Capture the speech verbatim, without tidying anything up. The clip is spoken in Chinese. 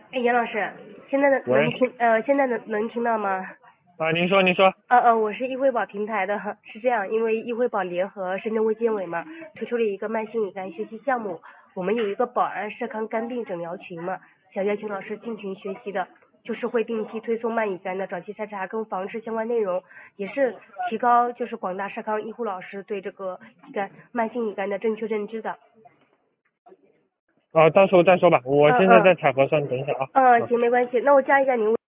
哎，杨老师，现在的能喂， 听呃，现在的能听到吗？ 啊，您说，您说。 呃呃，我是易惠宝平台的，是这样，因为易惠宝联合深圳卫健委嘛，推出了一个慢性乙肝学习项目，我们有一个宝安社康肝病诊疗群嘛，想邀请老师进群学习的，就是会定期推送慢乙肝的早期筛查跟防治相关内容，也是提高就是广大社康医护老师对这个乙肝慢性乙肝的正确认知的。 啊，到时候再说吧，我嗯嗯现在在采核酸，等一下啊。 嗯， 啊。 行，没关系，那我加一下您。